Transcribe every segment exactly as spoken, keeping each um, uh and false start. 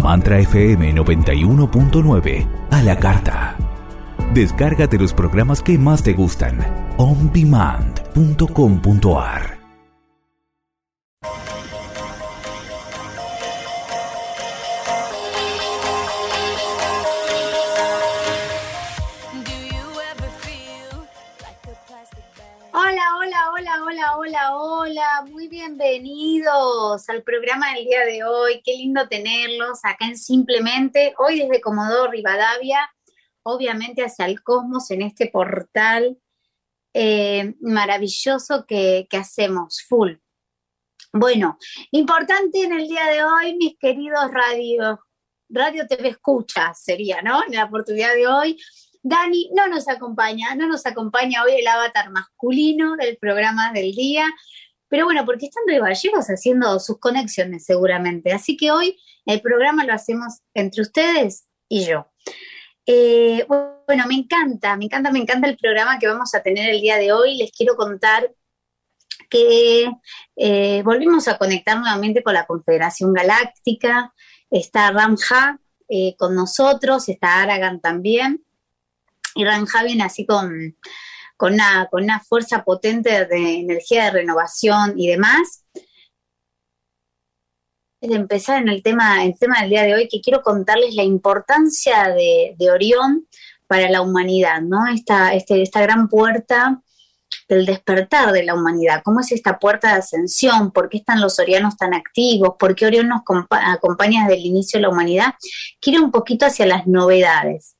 Mantra F M noventa y uno punto nueve a la carta. Descárgate los programas que más te gustan. on demand punto com punto a r. Hola, hola, hola, hola, hola, hola, muy bienvenidos al programa del día de hoy. Qué lindo tenerlos acá en Simplemente, hoy desde Comodoro Rivadavia, obviamente hacia el cosmos en este portal eh, maravilloso que, que hacemos, full. Bueno, importante en el día de hoy, mis queridos radio, radio T V escuchas sería, ¿no? En la oportunidad de hoy, Dani no nos acompaña, no nos acompaña hoy el avatar masculino del programa del día, pero bueno, porque están Río Gallegos haciendo sus conexiones seguramente, así que hoy el programa lo hacemos entre ustedes y yo. Eh, bueno, me encanta, me encanta, me encanta el programa que vamos a tener el día de hoy. Les quiero contar que eh, volvimos a conectar nuevamente con la Confederación Galáctica. Está Ramja eh, con nosotros, está Aragán también. Y Ramja viene así con, con, una, con una fuerza potente de energía de renovación y demás. De empezar en el tema, el tema del día de hoy, que quiero contarles la importancia de, de Orión para la humanidad, ¿no? Esta, este, esta gran puerta del despertar de la humanidad. ¿Cómo es esta puerta de ascensión? ¿Por qué están los orianos tan activos? ¿Por qué Orión nos compa- acompaña desde el inicio de la humanidad? Quiero un poquito hacia las novedades.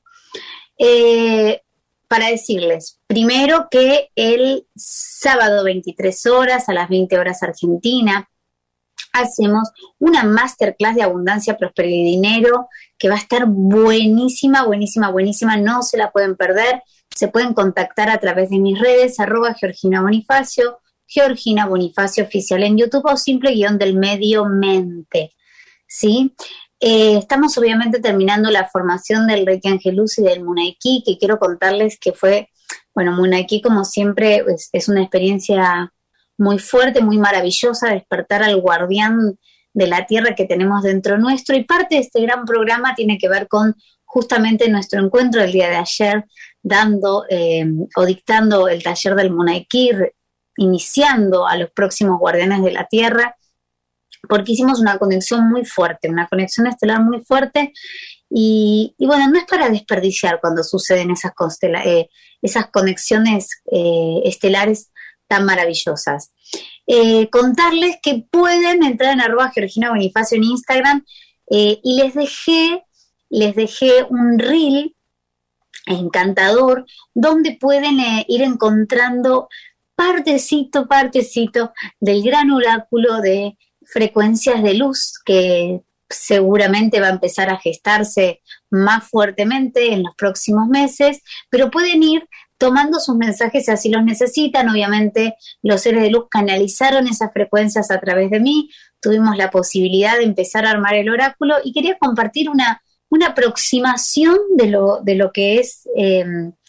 Eh, para decirles, primero que el sábado veintitrés horas, a las veinte horas Argentina, hacemos una masterclass de abundancia, prosperidad y dinero que va a estar buenísima, buenísima, buenísima, no se la pueden perder. Se pueden contactar a través de mis redes, arroba Georgina Bonifacio, Georgina Bonifacio Oficial en YouTube o simple guión del medio mente, ¿sí? Eh, estamos obviamente terminando la formación del Reiki Angelus y del Munaiki, que quiero contarles que fue, bueno, Munaiki como siempre es, es una experiencia muy fuerte, muy maravillosa, despertar al guardián de la tierra que tenemos dentro nuestro, y parte de este gran programa tiene que ver con justamente nuestro encuentro del día de ayer, dando eh, o dictando el taller del Munaiki, iniciando a los próximos guardianes de la tierra, porque hicimos una conexión muy fuerte, una conexión estelar muy fuerte, y, y bueno, no es para desperdiciar cuando suceden esas, constela- eh, esas conexiones eh, estelares tan maravillosas. Eh, contarles que pueden entrar en arroba Georgina Bonifacio en Instagram eh, y les dejé, les dejé un reel encantador donde pueden eh, ir encontrando partecito, partecito del gran oráculo de frecuencias de luz que seguramente va a empezar a gestarse más fuertemente en los próximos meses, pero pueden ir tomando sus mensajes si así los necesitan. Obviamente los seres de luz canalizaron esas frecuencias a través de mí, tuvimos la posibilidad de empezar a armar el oráculo y quería compartir una, una aproximación de lo, de lo que es eh,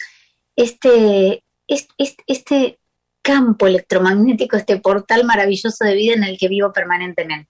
este, este, este campo electromagnético, este portal maravilloso de vida en el que vivo permanentemente.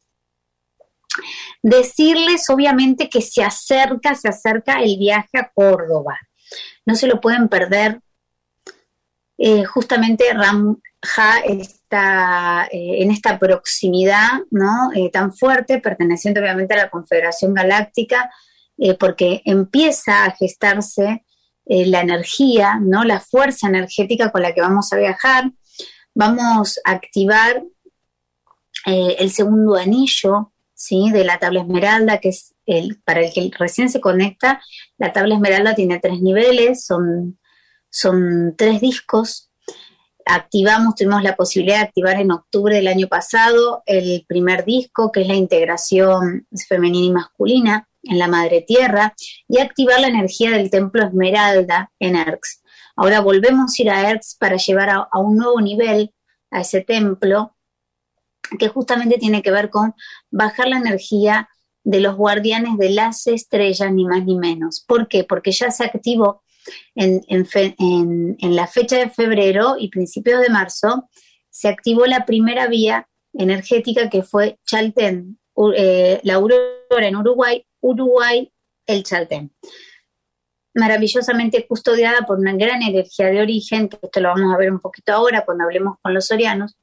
Decirles obviamente que se acerca, se acerca el viaje a Córdoba, no se lo pueden perder. Eh, justamente Ramja está eh, en esta proximidad, ¿no? Eh, tan fuerte, perteneciente obviamente a la Confederación Galáctica, eh, porque empieza a gestarse eh, la energía, ¿no? La fuerza energética con la que vamos a viajar. Vamos a activar eh, el segundo anillo, ¿sí? De la tabla esmeralda, que es el, para el que recién se conecta. La tabla esmeralda tiene tres niveles, son Son tres discos. Activamos, tuvimos la posibilidad de activar en octubre del año pasado el primer disco, que es la integración femenina y masculina en la madre tierra, y activar la energía del templo Esmeralda en Erx. Ahora volvemos a ir a Erx para llevar a, a un nuevo nivel a ese templo, que justamente tiene que ver con bajar la energía de los guardianes de las estrellas, ni más ni menos. ¿Por qué? Porque ya se activó En, en, fe, en, en la fecha de febrero y principios de marzo, se activó la primera vía energética, que fue Chaltén, eh, la Aurora en Uruguay, Uruguay, el Chaltén. Maravillosamente custodiada por una gran energía de origen, que esto lo vamos a ver un poquito ahora cuando hablemos con los sorianos,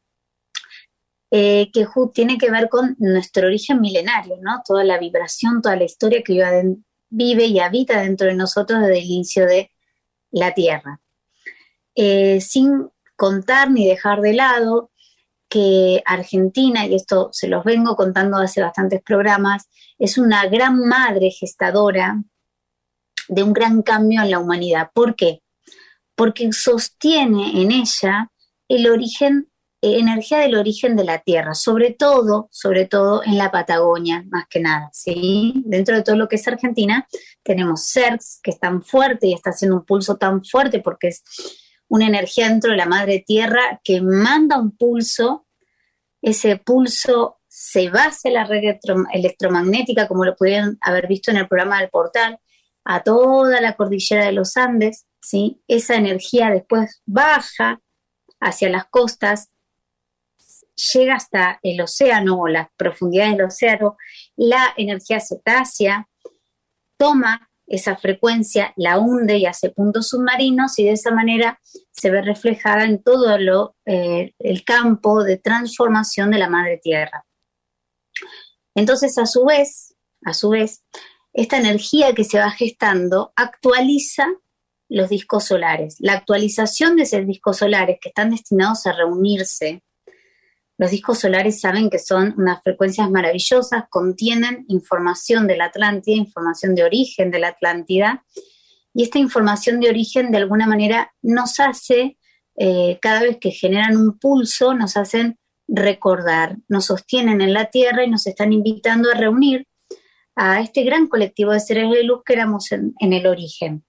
eh, que tiene que ver con nuestro origen milenario, ¿no? Toda la vibración, toda la historia que vive y habita dentro de nosotros desde el inicio de la Tierra. Eh, sin contar ni dejar de lado que Argentina, y esto se los vengo contando hace bastantes programas, es una gran madre gestadora de un gran cambio en la humanidad. ¿Por qué? Porque sostiene en ella el origen, eh, energía del origen de la Tierra, sobre todo, sobre todo en la Patagonia, más que nada, ¿sí? Dentro de todo lo que es Argentina, tenemos CERCS, que es tan fuerte y está haciendo un pulso tan fuerte porque es una energía dentro de la Madre Tierra que manda un pulso, ese pulso se va hacia la red electro- electromagnética, como lo pudieron haber visto en el programa del portal, a toda la cordillera de los Andes, ¿sí? Esa energía después baja hacia las costas, llega hasta el océano o las profundidades del océano, la energía cetácea toma esa frecuencia, la hunde y hace puntos submarinos y de esa manera se ve reflejada en todo lo, eh, el campo de transformación de la Madre Tierra. Entonces, a su vez, a su vez, esta energía que se va gestando actualiza los discos solares. La actualización de esos discos solares que están destinados a reunirse, los discos solares saben que son unas frecuencias maravillosas, contienen información de la Atlántida, información de origen de la Atlántida, y esta información de origen de alguna manera nos hace, eh, cada vez que generan un pulso, nos hacen recordar, nos sostienen en la Tierra y nos están invitando a reunir a este gran colectivo de seres de luz que éramos en, en el origen.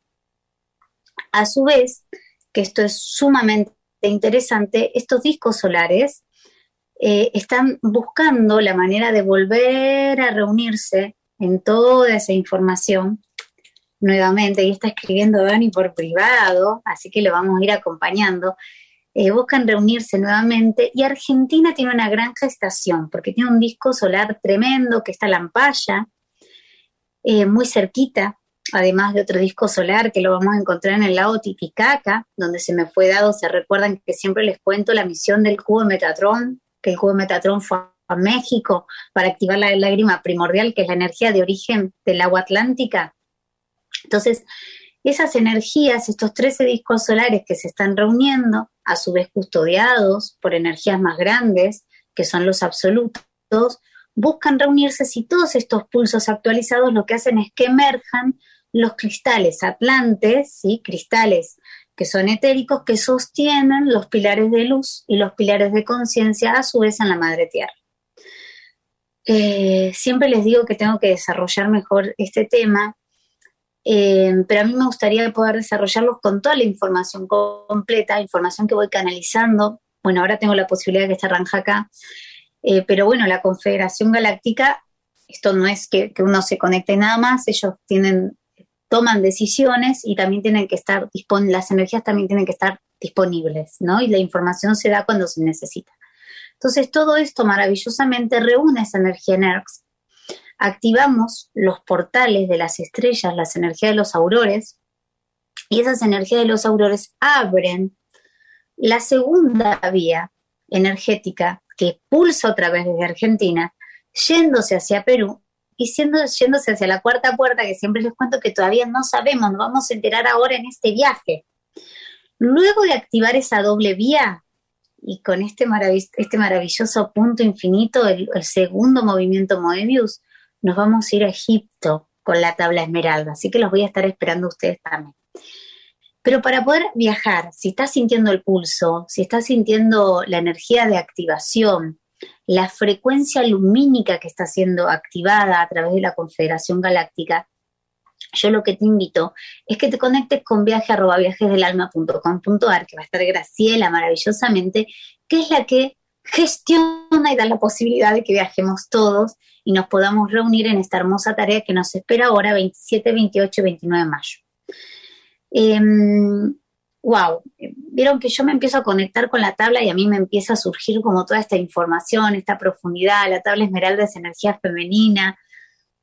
A su vez, que esto es sumamente interesante, estos discos solares eh, están buscando la manera de volver a reunirse en toda esa información nuevamente, y está escribiendo Dani por privado, así que lo vamos a ir acompañando. Eh, buscan reunirse nuevamente y Argentina tiene una gran gestación porque tiene un disco solar tremendo que está Lampaya, eh, muy cerquita, además de otro disco solar que lo vamos a encontrar en el lago Titicaca, donde se me fue dado, se recuerdan que siempre les cuento la misión del cubo de Metatrón, que el cubo de Metatrón fue a México para activar la lágrima primordial, que es la energía de origen del agua atlántica. Entonces, esas energías, estos trece discos solares que se están reuniendo, a su vez custodiados por energías más grandes, que son los absolutos, buscan reunirse si todos estos pulsos actualizados lo que hacen es que emerjan los cristales atlantes, ¿sí? Cristales que son etéricos, que sostienen los pilares de luz y los pilares de conciencia a su vez en la Madre Tierra. Eh, siempre les digo que tengo que desarrollar mejor este tema, eh, pero a mí me gustaría poder desarrollarlos con toda la información completa, información que voy canalizando. Bueno, ahora tengo la posibilidad de que esta arranca acá, eh, pero bueno, la Confederación Galáctica, esto no es que, que uno se conecte nada más, ellos tienen, toman decisiones y también tienen que estar disponibles, las energías también tienen que estar disponibles, ¿no? Y la información se da cuando se necesita. Entonces, todo esto maravillosamente reúne esa energía en E R C. Activamos los portales de las estrellas, las energías de los aurores, y esas energías de los aurores abren la segunda vía energética que pulsa otra vez desde Argentina, yéndose hacia Perú y siendo, yéndose hacia la cuarta puerta, que siempre les cuento que todavía no sabemos, nos vamos a enterar ahora en este viaje. Luego de activar esa doble vía, y con este, marav- este maravilloso punto infinito, el, el segundo movimiento Moebius, nos vamos a ir a Egipto con la tabla esmeralda, así que los voy a estar esperando a ustedes también. Pero para poder viajar, si estás sintiendo el pulso, si estás sintiendo la energía de activación, la frecuencia lumínica que está siendo activada a través de la Confederación Galáctica, yo lo que te invito es que te conectes con viaje arroba viajesdelalma punto com punto a r, que va a estar Graciela maravillosamente, que es la que gestiona y da la posibilidad de que viajemos todos y nos podamos reunir en esta hermosa tarea que nos espera ahora veintisiete, veintiocho y veintinueve de mayo. Eh, wow, vieron que yo me empiezo a conectar con la tabla y a mí me empieza a surgir como toda esta información, esta profundidad. La tabla esmeralda es energía femenina,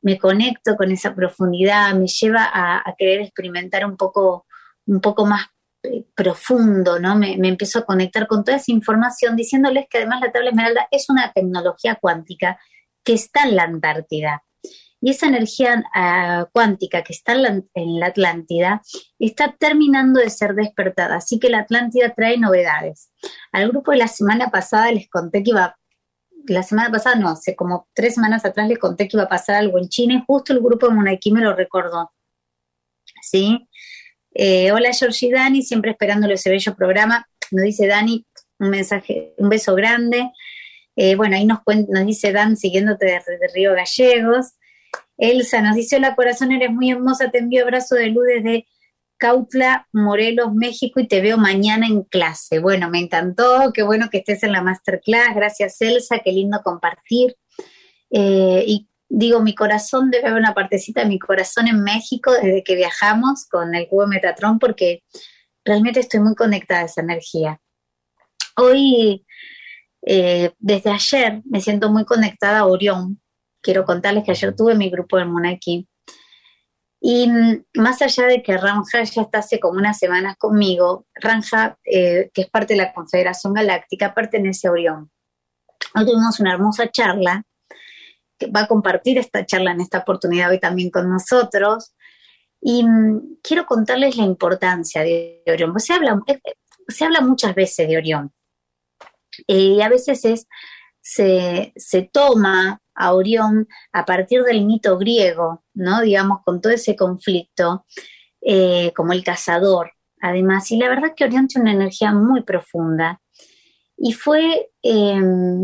me conecto con esa profundidad, me lleva a, a querer experimentar un poco, un poco más eh, profundo, ¿no? Me, me empiezo a conectar con toda esa información, diciéndoles que además la tabla esmeralda es una tecnología cuántica que está en la Antártida. Y esa energía uh, cuántica que está en la, en la Atlántida está terminando de ser despertada, así que la Atlántida trae novedades. Al grupo de la semana pasada les conté que iba, la semana pasada no, hace como tres semanas atrás les conté que iba a pasar algo en China y justo el grupo de Munaiki me lo recordó. ¿Sí? Eh, hola Georgie y Dani, siempre esperándolo ese bello programa. Nos dice Dani, un mensaje, un beso grande. Eh, bueno, ahí nos, cuen- nos dice Dan, siguiéndote desde de Río Gallegos. Elsa nos dice, hola corazón, eres muy hermosa, te envío abrazo de luz desde Cautla, Morelos, México, y te veo mañana en clase. Bueno, me encantó, qué bueno que estés en la masterclass, gracias Elsa, qué lindo compartir. Eh, y digo, mi corazón, debe haber una partecita de mi corazón en México desde que viajamos con el cubo Metatron, porque realmente estoy muy conectada a esa energía. Hoy, eh, desde ayer, me siento muy conectada a Orión. Quiero contarles que ayer tuve mi grupo de Munaiki. Y más allá de que Ranja ya está hace como unas semanas conmigo, Ranja, eh, que es parte de la Confederación Galáctica, pertenece a Orión. Hoy tuvimos una hermosa charla, que va a compartir esta charla en esta oportunidad hoy también con nosotros. Y mm, quiero contarles la importancia de Orión. Pues se habla, eh, se habla muchas veces de Orión. Eh, y a veces es, se, se toma a Orión a partir del mito griego, ¿no? Digamos, con todo ese conflicto, eh, como el cazador, además. Y la verdad que Orión tiene una energía muy profunda. Y fue, eh,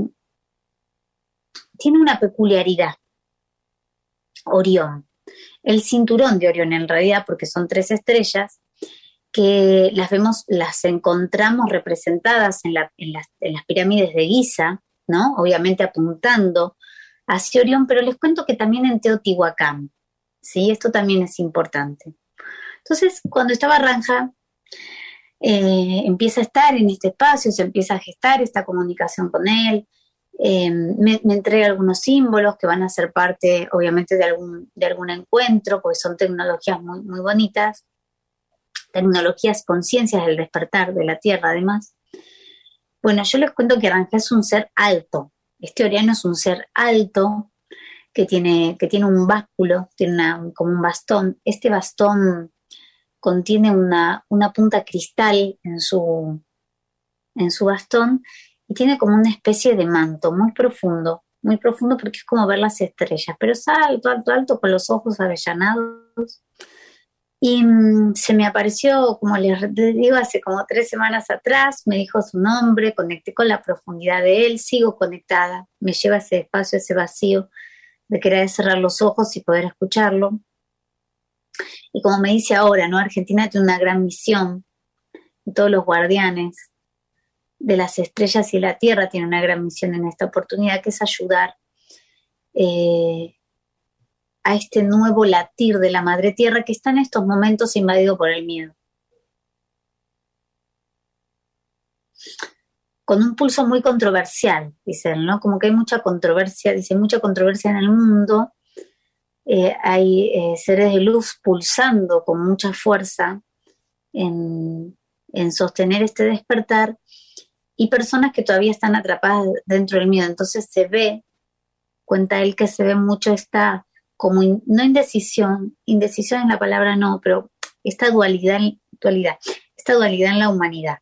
tiene una peculiaridad, Orión. El cinturón de Orión, en realidad, porque son tres estrellas, que las vemos, las encontramos representadas en, la, en, las, en las pirámides de Giza, ¿no? Obviamente apuntando hacia Orión, pero les cuento que también en Teotihuacán, ¿sí? Esto también es importante. Entonces, cuando estaba Ranja, eh, empieza a estar en este espacio, se empieza a gestar esta comunicación con él, eh, me, me entrega algunos símbolos que van a ser parte, obviamente, de algún, de algún encuentro, porque son tecnologías muy, muy bonitas, tecnologías, conciencias del despertar de la Tierra, además. Bueno, yo les cuento que Ranja es un ser alto. Este Oriano es un ser alto que tiene, que tiene un báculo, tiene una, como un bastón. Este bastón contiene una, una punta cristal en su, en su bastón y tiene como una especie de manto muy profundo, muy profundo porque es como ver las estrellas, pero es alto, alto, alto, con los ojos avellanados. Y mmm, se me apareció, como les digo, hace como tres semanas atrás, me dijo su nombre, conecté con la profundidad de él, sigo conectada, me lleva a ese espacio, a ese vacío de querer cerrar los ojos y poder escucharlo. Y como me dice ahora, ¿no? Argentina tiene una gran misión, y todos los guardianes de las estrellas y la Tierra tienen una gran misión en esta oportunidad, que es ayudar eh, a este nuevo latir de la Madre Tierra que está en estos momentos invadido por el miedo. Con un pulso muy controversial, dicen, ¿no? Como que hay mucha controversia, dice, mucha controversia en el mundo, eh, hay eh, seres de luz pulsando con mucha fuerza en, en sostener este despertar y personas que todavía están atrapadas dentro del miedo. Entonces se ve, cuenta él que se ve mucho esta como in, no indecisión, indecisión en la palabra no, pero esta dualidad, dualidad esta dualidad en la humanidad.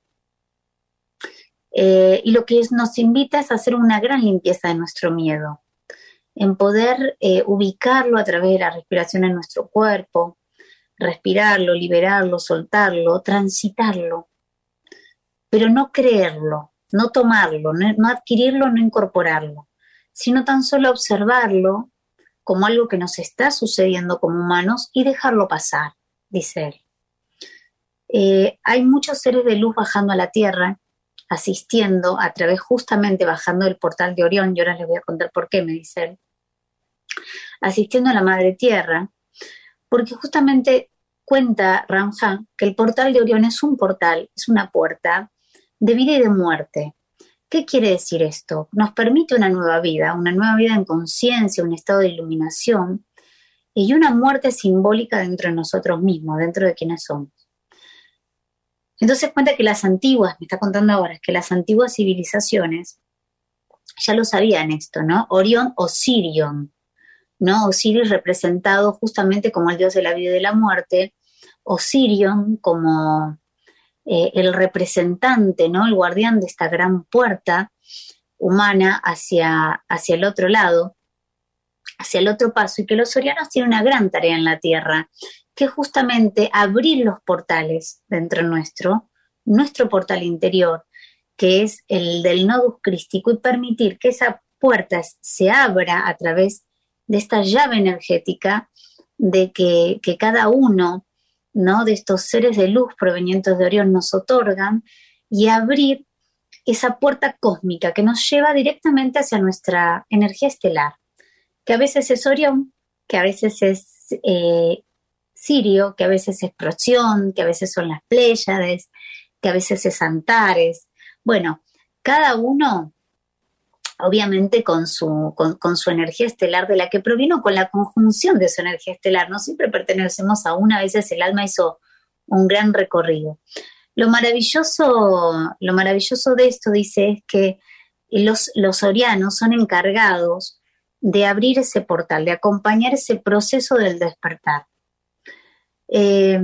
Eh, y lo que nos invita es a hacer una gran limpieza de nuestro miedo, en poder eh, ubicarlo a través de la respiración en nuestro cuerpo, respirarlo, liberarlo, soltarlo, transitarlo, pero no creerlo, no tomarlo, no, no adquirirlo, no incorporarlo, sino tan solo observarlo como algo que nos está sucediendo como humanos y dejarlo pasar, dice él. Eh, hay muchos seres de luz bajando a la Tierra, asistiendo a través, justamente bajando del portal de Orión, y ahora les voy a contar por qué, me dice él, asistiendo a la Madre Tierra, porque justamente cuenta Ranja que el portal de Orión es un portal, es una puerta de vida y de muerte. ¿Qué quiere decir esto? Nos permite una nueva vida, una nueva vida en conciencia, un estado de iluminación, y una muerte simbólica dentro de nosotros mismos, dentro de quienes somos. Entonces cuenta que las antiguas, me está contando ahora, que las antiguas civilizaciones ya lo sabían esto, ¿no? Orión o Sirion, ¿no? Osiris representado justamente como el dios de la vida y de la muerte, Osirion como eh, el representante, ¿no? El guardián de esta gran puerta humana hacia, hacia el otro lado, hacia el otro paso, y que los orianos tienen una gran tarea en la Tierra, que es justamente abrir los portales dentro nuestro, nuestro portal interior, que es el del nodus crístico, y permitir que esa puerta se abra a través de esta llave energética de que, que cada uno, ¿no?, de estos seres de luz provenientes de Orión nos otorgan, y abrir esa puerta cósmica que nos lleva directamente hacia nuestra energía estelar, que a veces es Orión, que a veces es eh, Sirio, que a veces es Procyon, que a veces son las Pléyades, que a veces es Antares. Bueno, cada uno obviamente con su, con, con su energía estelar de la que provino, con la conjunción de su energía estelar. No siempre pertenecemos a una, a veces el alma hizo un gran recorrido. Lo maravilloso, lo maravilloso de esto, dice, es que los, los orianos son encargados de abrir ese portal, de acompañar ese proceso del despertar. Eh,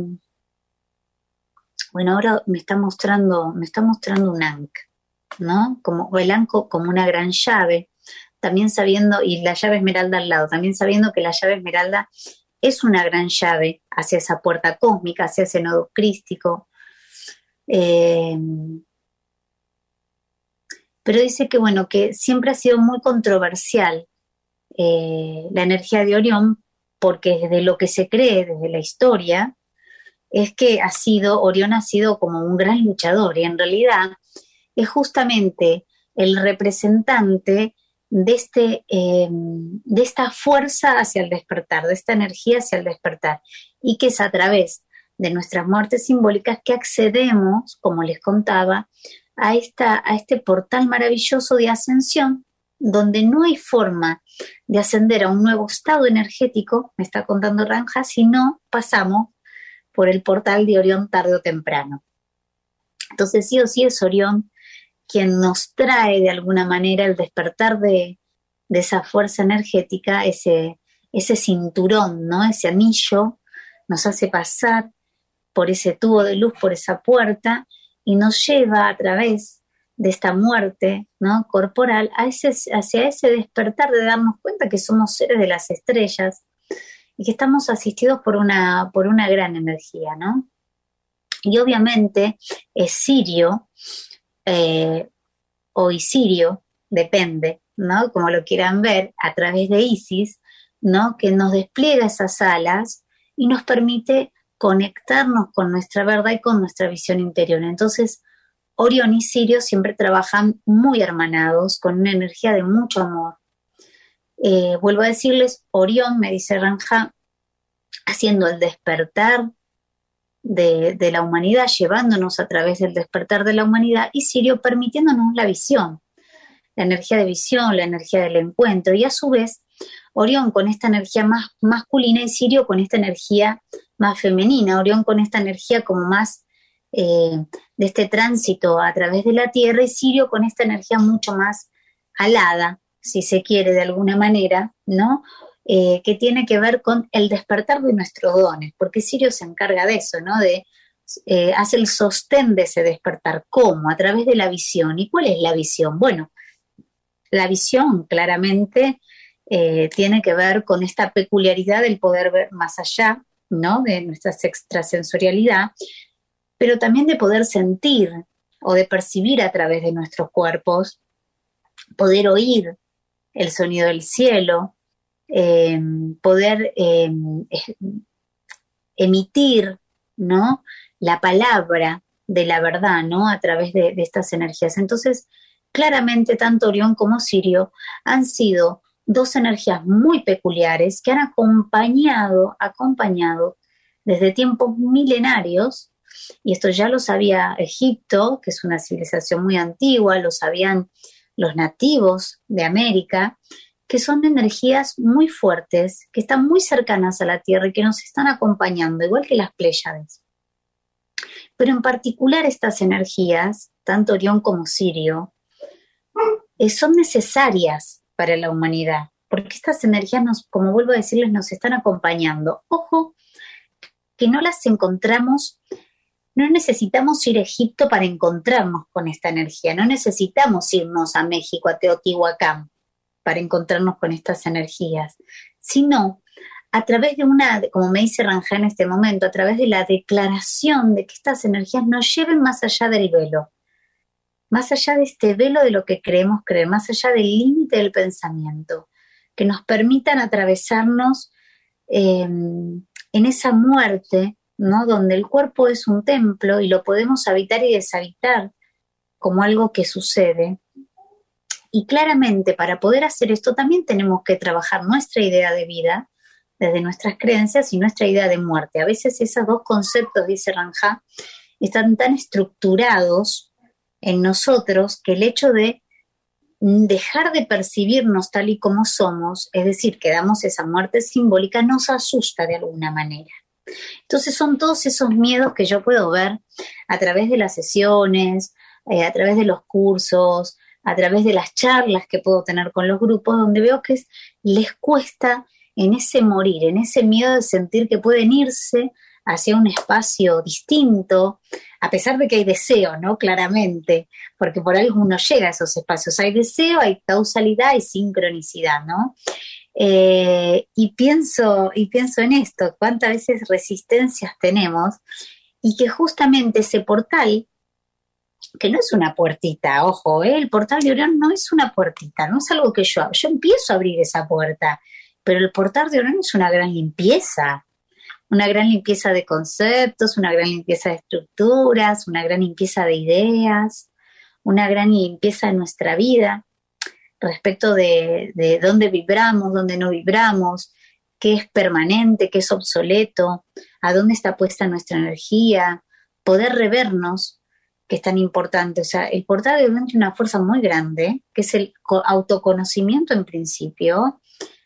bueno, ahora me está mostrando, me está mostrando un Ankh, ¿no? Como, o el Ankh como una gran llave, también sabiendo, y la llave esmeralda al lado, también sabiendo que la llave esmeralda es una gran llave hacia esa puerta cósmica, hacia ese nodo crístico. Eh, pero dice que, bueno, que siempre ha sido muy controversial eh, la energía de Orión, porque desde lo que se cree, desde la historia, es que ha sido, Orión ha sido como un gran luchador, y en realidad es justamente el representante de, este, eh, de esta fuerza hacia el despertar, de esta energía hacia el despertar, y que es a través de nuestras muertes simbólicas que accedemos, como les contaba, a, esta, a este portal maravilloso de ascensión, donde no hay forma de ascender a un nuevo estado energético, me está contando Ranja, si no pasamos por el portal de Orión tarde o temprano. Entonces sí o sí es Orión quien nos trae de alguna manera el despertar de, de esa fuerza energética, ese, ese cinturón, ¿no? Ese anillo, nos hace pasar por ese tubo de luz, por esa puerta, y nos lleva a través de esta muerte, ¿no?, corporal, a ese, hacia ese despertar de darnos cuenta que somos seres de las estrellas y que estamos asistidos por una, por una gran energía, ¿no? Y obviamente es Sirio, eh, o Isirio, depende, ¿no?, como lo quieran ver, a través de Isis, ¿no?, que nos despliega esas alas y nos permite conectarnos con nuestra verdad y con nuestra visión interior. Entonces, Orión y Sirio siempre trabajan muy hermanados, con una energía de mucho amor. Eh, vuelvo a decirles, Orión, me dice Ranja, haciendo el despertar de, de la humanidad, llevándonos a través del despertar de la humanidad, y Sirio permitiéndonos la visión, la energía de visión, la energía del encuentro, y a su vez, Orión con esta energía más masculina y Sirio con esta energía más femenina, Orión con esta energía como más eh, de este tránsito a través de la Tierra, y Sirio con esta energía mucho más alada, si se quiere de alguna manera, ¿no?, eh, que tiene que ver con el despertar de nuestros dones, porque Sirio se encarga de eso, ¿no?, de eh, hace el sostén de ese despertar. ¿Cómo? A través de la visión. ¿Y cuál es la visión? Bueno, la visión claramente eh, tiene que ver con esta peculiaridad del poder ver más allá, ¿no?, de nuestra extrasensorialidad, pero también de poder sentir o de percibir a través de nuestros cuerpos, poder oír el sonido del cielo, eh, poder eh, emitir, ¿no?, la palabra de la verdad, ¿no?, a través de, de estas energías. Entonces, claramente tanto Orión como Sirio han sido dos energías muy peculiares que han acompañado, acompañado desde tiempos milenarios, y esto ya lo sabía Egipto, que es una civilización muy antigua, lo sabían los nativos de América, que son energías muy fuertes, que están muy cercanas a la Tierra y que nos están acompañando, igual que las Pléyades. Pero en particular estas energías, tanto Orión como Sirio, eh, son necesarias para la humanidad, porque estas energías, nos, como vuelvo a decirles, nos están acompañando. Ojo, que no las encontramos, no necesitamos ir a Egipto para encontrarnos con esta energía, no necesitamos irnos a México, a Teotihuacán, para encontrarnos con estas energías, sino a través de una, como me dice Ranja en este momento, a través de la declaración de que estas energías nos lleven más allá del velo, más allá de este velo de lo que creemos creer, más allá del límite del pensamiento, que nos permitan atravesarnos eh, en esa muerte, ¿no? Donde el cuerpo es un templo y lo podemos habitar y deshabitar como algo que sucede. Y claramente para poder hacer esto también tenemos que trabajar nuestra idea de vida desde nuestras creencias y nuestra idea de muerte. A veces esos dos conceptos, dice Ranja, están tan estructurados en nosotros que el hecho de dejar de percibirnos tal y como somos, es decir, que damos esa muerte simbólica, nos asusta de alguna manera. Entonces son todos esos miedos que yo puedo ver a través de las sesiones, eh, a través de los cursos, a través de las charlas que puedo tener con los grupos, donde veo que es, les cuesta en ese morir, en ese miedo de sentir que pueden irse hacia un espacio distinto, a pesar de que hay deseo, ¿no? Claramente, porque por algo uno llega a esos espacios. Hay deseo, hay causalidad, hay sincronicidad, ¿no? Eh, y pienso, y pienso en esto, cuántas veces resistencias tenemos, y que justamente ese portal, que no es una puertita, ojo, ¿eh? El portal de Orión no es una puertita, no es algo que yo, yo empiezo a abrir esa puerta, pero el portal de Orión es una gran limpieza, una gran limpieza de conceptos, una gran limpieza de estructuras, una gran limpieza de ideas, una gran limpieza de nuestra vida, respecto de, de dónde vibramos, dónde no vibramos, qué es permanente, qué es obsoleto, a dónde está puesta nuestra energía, poder revernos, que es tan importante. O sea, el portal de Orión tiene una fuerza muy grande, que es el autoconocimiento en principio,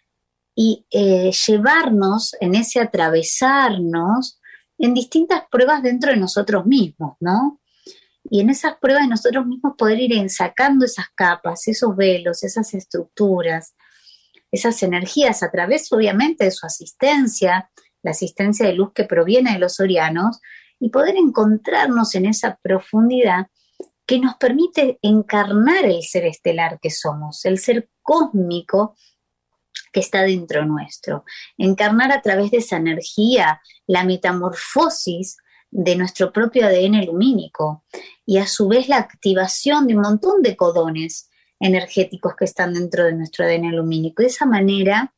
y eh, llevarnos en ese atravesarnos en distintas pruebas dentro de nosotros mismos, ¿no? Y en esas pruebas de nosotros mismos poder ir sacando esas capas, esos velos, esas estructuras, esas energías a través, obviamente, de su asistencia, la asistencia de luz que proviene de los orianos, y poder encontrarnos en esa profundidad que nos permite encarnar el ser estelar que somos, el ser cósmico que está dentro nuestro. Encarnar a través de esa energía la metamorfosis de nuestro propio A D N lumínico y a su vez la activación de un montón de codones energéticos que están dentro de nuestro A D N lumínico. De esa manera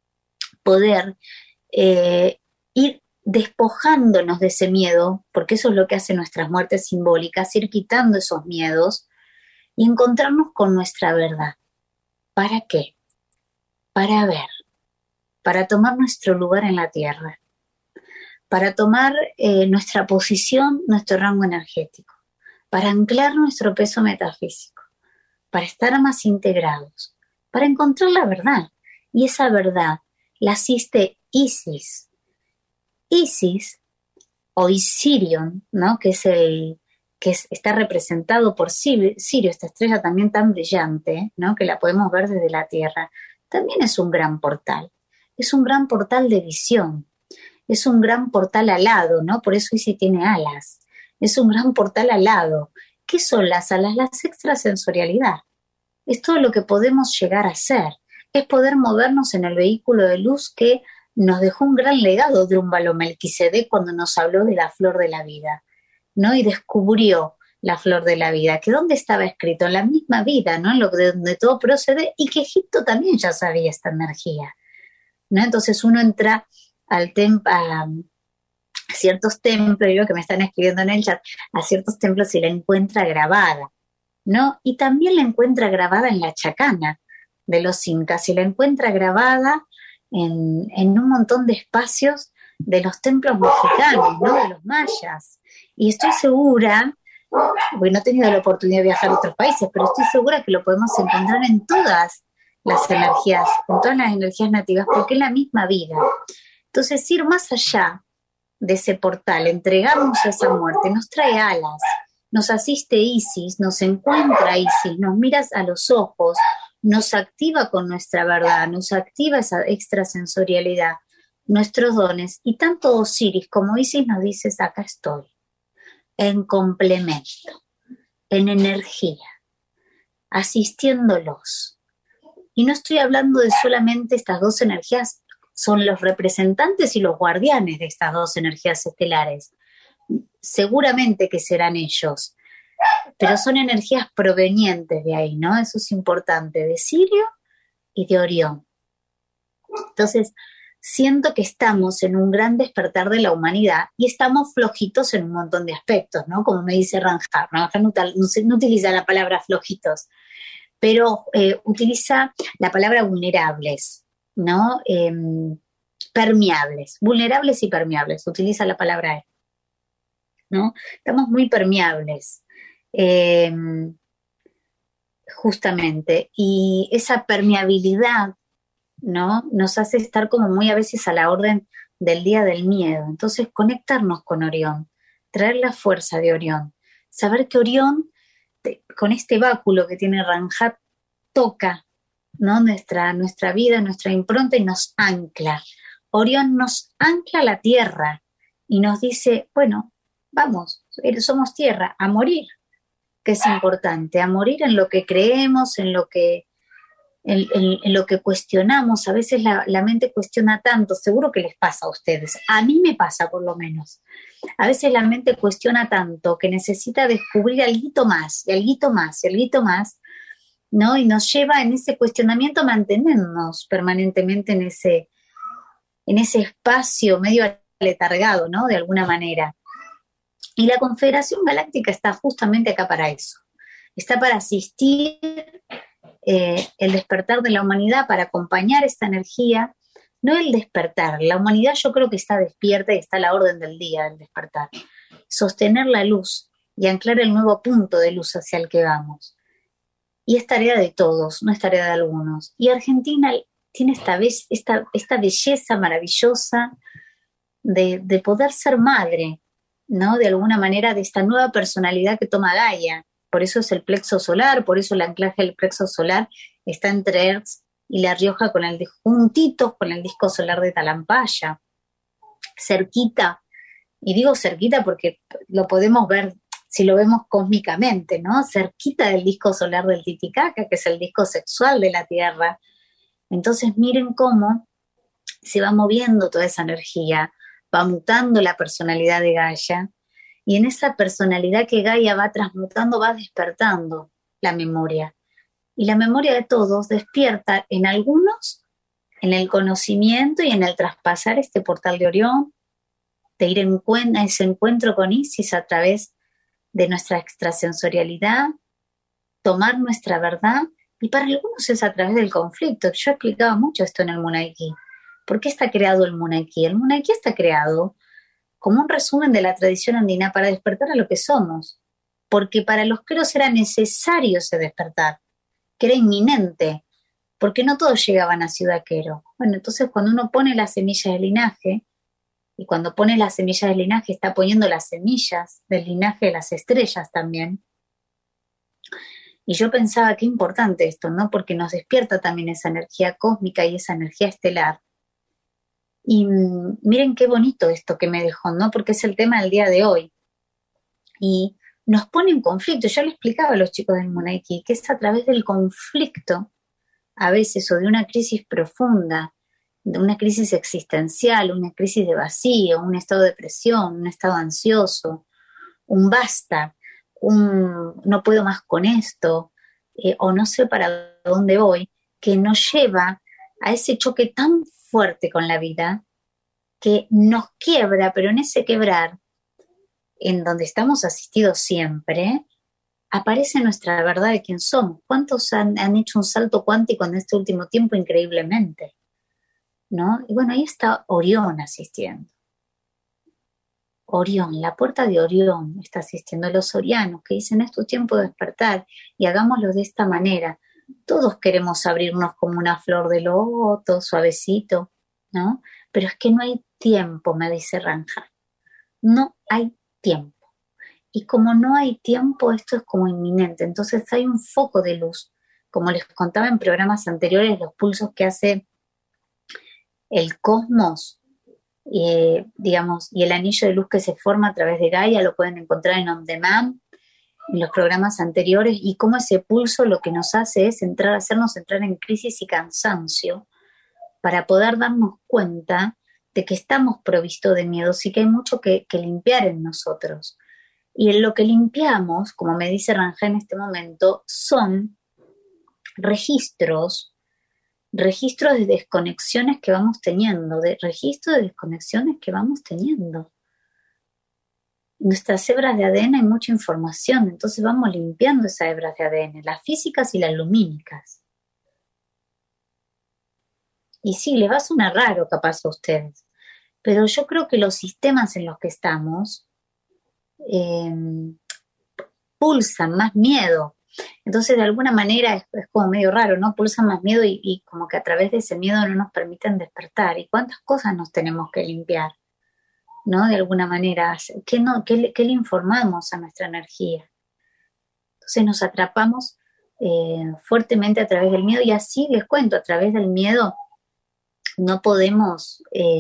poder eh, ir despojándonos de ese miedo, porque eso es lo que hacen nuestras muertes simbólicas, ir quitando esos miedos y encontrarnos con nuestra verdad. ¿Para qué? Para ver, para tomar nuestro lugar en la Tierra, para tomar eh, nuestra posición, nuestro rango energético, para anclar nuestro peso metafísico, para estar más integrados, para encontrar la verdad. Y esa verdad la asiste Isis. Isis, o Isirion, ¿no? Que es el que es, está representado por Sirio, esta estrella también tan brillante, ¿no? Que la podemos ver desde la Tierra. También es un gran portal, es un gran portal de visión, es un gran portal alado, ¿no? Por eso Isis tiene alas, es un gran portal alado. ¿Qué son las alas? Las extrasensorialidad. Es todo lo que podemos llegar a ser, es poder movernos en el vehículo de luz que nos dejó un gran legado Drúmbalo Melquisedec cuando nos habló de la flor de la vida, ¿no? Y descubrió la flor de la vida, que dónde estaba escrito, en la misma vida, ¿no? En lo de donde todo procede, y que Egipto también ya sabía esta energía, ¿no? Entonces uno entra al tem- a ciertos templos, yo que me están escribiendo en el chat, a ciertos templos y la encuentra grabada, ¿no? Y también la encuentra grabada en la chacana de los incas, y la encuentra grabada en, en un montón de espacios de los templos mexicanos, ¿no? De los mayas. Y estoy segura, porque no he tenido la oportunidad de viajar a otros países, pero estoy segura que lo podemos encontrar en todas las energías, en todas las energías nativas, porque es la misma vida. Entonces, ir más allá de ese portal, entregarnos a esa muerte, nos trae alas, nos asiste Isis, nos encuentra Isis, nos miras a los ojos, nos activa con nuestra verdad, nos activa esa extrasensorialidad, nuestros dones, y tanto Osiris como Isis nos dices, acá estoy, en complemento, en energía, asistiéndolos. Y no estoy hablando de solamente estas dos energías, son los representantes y los guardianes de estas dos energías estelares. Seguramente que serán ellos, pero son energías provenientes de ahí, ¿no? Eso es importante, de Sirio y de Orión. Entonces, siento que estamos en un gran despertar de la humanidad y estamos flojitos en un montón de aspectos, ¿no? Como me dice Ranjar, ¿no? No, no utiliza la palabra flojitos, pero eh, utiliza la palabra vulnerables, ¿no? Eh, permeables, vulnerables y permeables, utiliza la palabra, ¿no? Estamos muy permeables, eh, justamente, y esa permeabilidad, ¿no? Nos hace estar como muy a veces a la orden del día del miedo. Entonces, conectarnos con Orión, traer la fuerza de Orión, saber que Orión, te, con este báculo que tiene Ranjat, toca, ¿no? nuestra, nuestra vida, nuestra impronta y nos ancla. Orión nos ancla a la tierra y nos dice, bueno, vamos, somos tierra, a morir, que es importante, a morir en lo que creemos, en lo que En, en, en lo que cuestionamos. A veces la, la mente cuestiona tanto, seguro que les pasa a ustedes, a mí me pasa por lo menos, a veces la mente cuestiona tanto que necesita descubrir alguito más, y alguito más, y alguito más, ¿no? Y nos lleva en ese cuestionamiento a mantenernos permanentemente en ese, en ese espacio medio aletargado, ¿no? De alguna manera. Y la Confederación Galáctica está justamente acá para eso, está para asistir Eh, el despertar de la humanidad, para acompañar esta energía, no el despertar, la humanidad yo creo que está despierta y está a la orden del día del despertar, sostener la luz y anclar el nuevo punto de luz hacia el que vamos, y es tarea de todos, no es tarea de algunos, y Argentina tiene esta, be- esta, esta belleza maravillosa de, de poder ser madre, ¿no? De alguna manera, de esta nueva personalidad que toma Gaia. Por eso es el plexo solar, por eso el anclaje del plexo solar está entre Erz y La Rioja, con el, juntitos con el disco solar de Talampaya, cerquita, y digo cerquita porque lo podemos ver, si lo vemos cósmicamente, ¿no? Cerquita del disco solar del Titicaca, que es el disco sexual de la Tierra. Entonces miren cómo se va moviendo toda esa energía, va mutando la personalidad de Gaia, y en esa personalidad que Gaia va transmutando, va despertando la memoria. Y la memoria de todos despierta en algunos, en el conocimiento y en el traspasar este portal de Orión, de ir en cuenta, ese encuentro con Isis a través de nuestra extrasensorialidad, tomar nuestra verdad, y para algunos es a través del conflicto. Yo explicaba mucho esto en el Munaiki. ¿Por qué está creado el Munaiki? El Munaiki está creado como un resumen de la tradición andina para despertar a lo que somos, porque para los queros era necesario ese despertar, que era inminente, porque no todos llegaban a Ciudad Quero. Bueno, entonces cuando uno pone las semillas del linaje, y cuando pone las semillas del linaje está poniendo las semillas del linaje de las estrellas también, y yo pensaba qué importante esto, ¿no? Porque nos despierta también esa energía cósmica y esa energía estelar. Y miren qué bonito esto que me dejó, ¿no? Porque es el tema del día de hoy. Y nos pone en conflicto. Yo le explicaba a los chicos del Munaiki que es a través del conflicto, a veces, o de una crisis profunda, de una crisis existencial, una crisis de vacío, un estado de depresión, un estado ansioso, un basta, un no puedo más con esto, eh, o no sé para dónde voy, que nos lleva a ese choque tan fuerte con la vida, que nos quiebra, pero en ese quebrar, en donde estamos asistidos siempre, aparece nuestra verdad de quién somos. ¿Cuántos han, han hecho un salto cuántico en este último tiempo increíblemente? ¿No? Y bueno, ahí está Orión asistiendo. Orión, la puerta de Orión está asistiendo. Los orianos que dicen, es tu tiempo de despertar y hagámoslo de esta manera. Todos queremos abrirnos como una flor de loto, suavecito, ¿no? Pero es que no hay tiempo, me dice Ranja. No hay tiempo. Y como no hay tiempo, esto es como inminente. Entonces hay un foco de luz. Como les contaba en programas anteriores, los pulsos que hace el cosmos, eh, digamos, y el anillo de luz que se forma a través de Gaia, lo pueden encontrar en On Demand, en los programas anteriores, y cómo ese pulso lo que nos hace es entrar, hacernos entrar en crisis y cansancio para poder darnos cuenta de que estamos provistos de miedos y que hay mucho que, que limpiar en nosotros. Y en lo que limpiamos, como me dice Ranja en este momento, son registros, registros de desconexiones que vamos teniendo, de registros de desconexiones que vamos teniendo. En nuestras hebras de A D N hay mucha información, entonces vamos limpiando esas hebras de A D N, las físicas y las lumínicas. Y sí, les va a sonar raro capaz a ustedes, pero yo creo que los sistemas en los que estamos Eh, pulsan más miedo. Entonces, de alguna manera es, es como medio raro, ¿no? Pulsan más miedo y, y como que a través de ese miedo no nos permiten despertar. ¿Y cuántas cosas nos tenemos que limpiar? ¿No? De alguna manera. ¿Qué, no, qué, le, qué le informamos a nuestra energía? Entonces nos atrapamos eh, fuertemente a través del miedo y así les cuento, a través del miedo no podemos... Eh,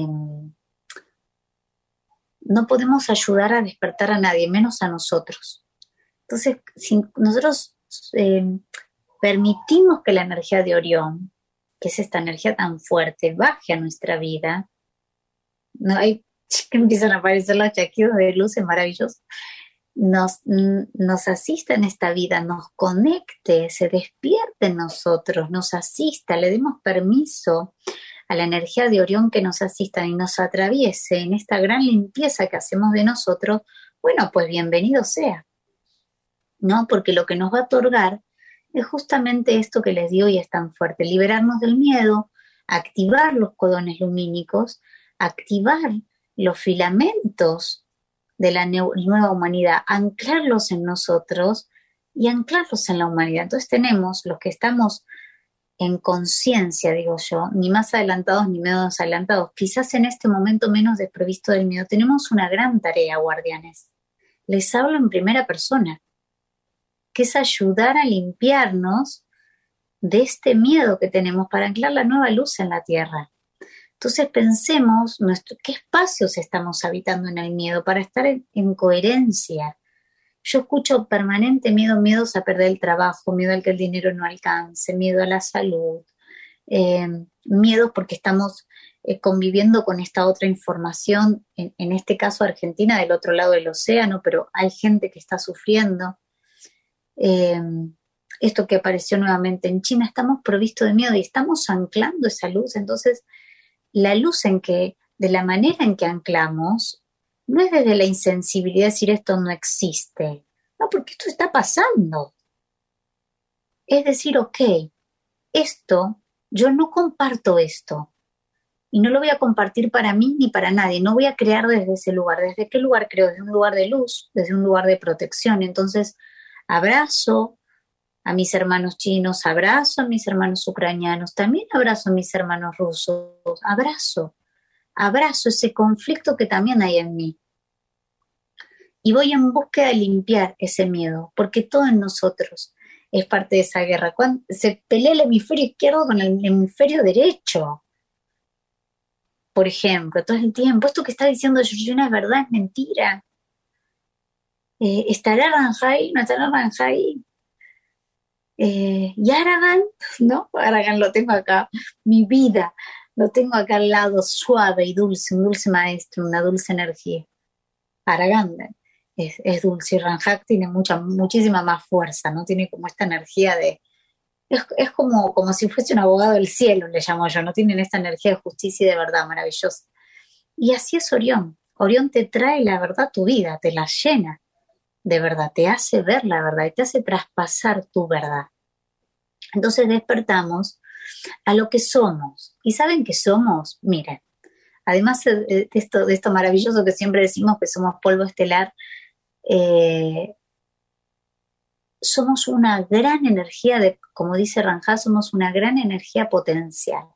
no podemos ayudar a despertar a nadie, menos a nosotros. Entonces, si nosotros eh, permitimos que la energía de Orión, que es esta energía tan fuerte, baje a nuestra vida, no hay que empiezan a aparecer los chasquidos de luces maravillosos, nos, nos asista en esta vida, nos conecte, se despierte en nosotros, nos asista, le demos permiso a la energía de Orión que nos asista y nos atraviese en esta gran limpieza que hacemos de nosotros, bueno, pues bienvenido sea, ¿no? Porque lo que nos va a otorgar es justamente esto que les digo y es tan fuerte, liberarnos del miedo, activar los codones lumínicos, activar los filamentos de la nueva humanidad, anclarlos en nosotros y anclarlos en la humanidad. Entonces tenemos los que estamos en conciencia, digo yo, ni más adelantados ni menos adelantados, quizás en este momento menos desprovisto del miedo. Tenemos una gran tarea, guardianes. Les hablo en primera persona, que es ayudar a limpiarnos de este miedo que tenemos para anclar la nueva luz en la tierra. Entonces pensemos nuestro, qué espacios estamos habitando en el miedo para estar en, en coherencia. Yo escucho permanente miedo, miedos a perder el trabajo, miedo al que el dinero no alcance, miedo a la salud, eh, miedos porque estamos eh, conviviendo con esta otra información, en, en este caso Argentina del otro lado del océano, pero hay gente que está sufriendo. Eh, esto que apareció nuevamente en China, estamos provistos de miedo y estamos anclando esa luz. Entonces, la luz en que, de la manera en que anclamos, no es desde la insensibilidad decir esto no existe, no, porque esto está pasando. Es decir, ok, esto, yo no comparto esto y no lo voy a compartir para mí ni para nadie, no voy a crear desde ese lugar. ¿Desde qué lugar creo? Desde un lugar de luz, desde un lugar de protección. Entonces, abrazo a mis hermanos chinos, abrazo a mis hermanos ucranianos, también abrazo a mis hermanos rusos, abrazo. Abrazo ese conflicto que también hay en mí. Y voy en búsqueda de limpiar ese miedo, porque todo en nosotros es parte de esa guerra. Cuando se pelea el hemisferio izquierdo con el hemisferio derecho, por ejemplo, todo el tiempo. Esto que está diciendo Georgina es verdad, es mentira. Eh, ¿Estará Ranjai? ¿No estará Ranjai? Eh, ¿Y Aragán? ¿No? Aragán lo tengo acá. Mi vida. Lo tengo acá al lado, suave y dulce, un dulce maestro, una dulce energía. Aragán es, es dulce y Ranjak tiene mucha, muchísima más fuerza, ¿no? Tiene como esta energía de... Es, es como, como si fuese un abogado del cielo, le llamo yo, ¿no? Tienen esta energía de justicia y de verdad maravillosa. Y así es Orión. Orión te trae la verdad a tu vida, te la llena de verdad, te hace ver la verdad y te hace traspasar tu verdad. Entonces despertamos a lo que somos. ¿Y saben qué somos? Miren, además de esto, de esto maravilloso que siempre decimos que somos polvo estelar, eh, somos una gran energía, de, como dice Ranjá, somos una gran energía potencial.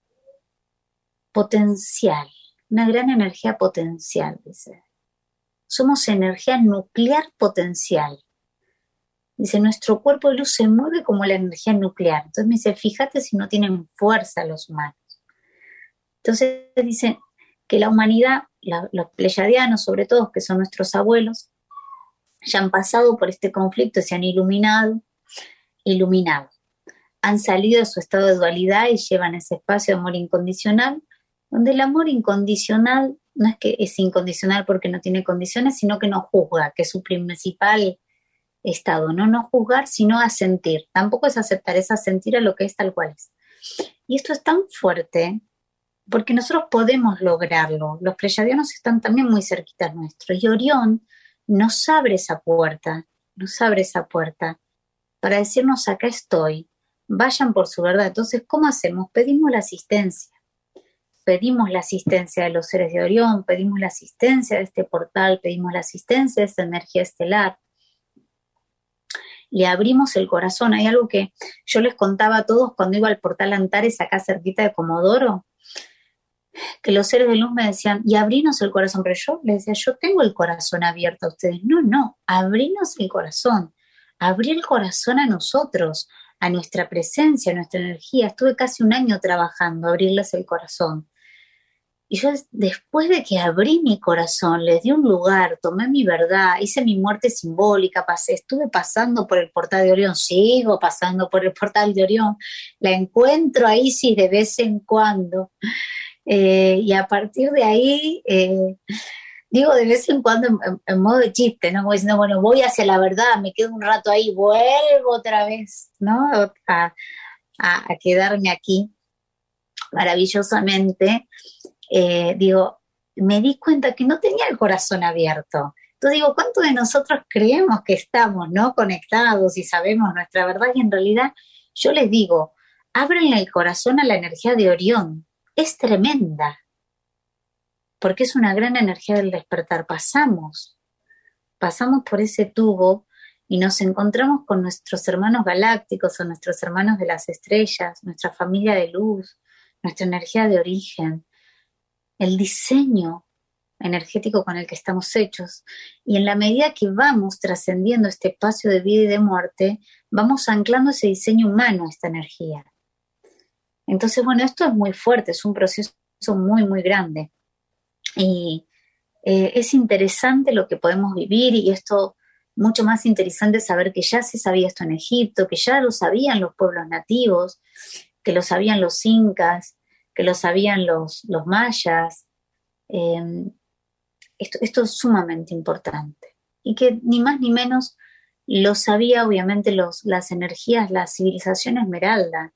Potencial, una gran energía potencial, dice. Somos energía nuclear potencial. Dice, nuestro cuerpo de luz se mueve como la energía nuclear. Entonces me dice, fíjate si no tienen fuerza los humanos. Entonces dice que la humanidad, la, los pleyadianos sobre todo, que son nuestros abuelos, ya han pasado por este conflicto, se han iluminado, iluminado. Han salido de su estado de dualidad y llevan ese espacio de amor incondicional, donde el amor incondicional no es que es incondicional porque no tiene condiciones, sino que no juzga, que es su principal estado, no no juzgar, sino asentir. Tampoco es aceptar, es asentir a lo que es tal cual es. Y esto es tan fuerte porque nosotros podemos lograrlo. Los pleyadianos están también muy cerquitas nuestros y Orión nos abre esa puerta, nos abre esa puerta para decirnos acá estoy, vayan por su verdad. Entonces, ¿cómo hacemos? Pedimos la asistencia. Pedimos la asistencia de los seres de Orión, pedimos la asistencia de este portal, pedimos la asistencia de esta energía estelar. Le abrimos el corazón. Hay algo que yo les contaba a todos cuando iba al portal Antares, acá cerquita de Comodoro, que los seres de luz me decían, y abrinos el corazón. Pero yo les decía, yo tengo el corazón abierto a ustedes. No, no, abrinos el corazón. Abrir el corazón a nosotros, a nuestra presencia, a nuestra energía. Estuve casi un año trabajando, abrirles el corazón. Y yo después de que abrí mi corazón, les di un lugar, tomé mi verdad, hice mi muerte simbólica, pasé, estuve pasando por el portal de Orión, sigo pasando por el portal de Orión, la encuentro ahí sí de vez en cuando. Eh, y a partir de ahí, eh, digo de vez en cuando en, en, en modo de chiste, ¿no? Como diciendo, bueno, voy hacia la verdad, me quedo un rato ahí, vuelvo otra vez, ¿no? A, a, a quedarme aquí maravillosamente. Eh, digo, me di cuenta que no tenía el corazón abierto. Entonces digo, ¿cuántos de nosotros creemos que estamos, ¿no? conectados y sabemos nuestra verdad? Y en realidad yo les digo, ábranle el corazón a la energía de Orión. Es tremenda, porque es una gran energía del despertar. Pasamos, pasamos por ese tubo y nos encontramos con nuestros hermanos galácticos o nuestros hermanos de las estrellas, nuestra familia de luz, nuestra energía de origen, el diseño energético con el que estamos hechos. Y en la medida que vamos trascendiendo este espacio de vida y de muerte, vamos anclando ese diseño humano a esta energía. Entonces, bueno, esto es muy fuerte, es un proceso muy, muy grande. Y eh, es interesante lo que podemos vivir, y esto mucho más interesante saber que ya se sabía esto en Egipto, que ya lo sabían los pueblos nativos, que lo sabían los incas, que lo sabían los, los mayas. Eh, esto, esto es sumamente importante. Y que ni más ni menos lo sabía obviamente los, las energías, la civilización esmeralda.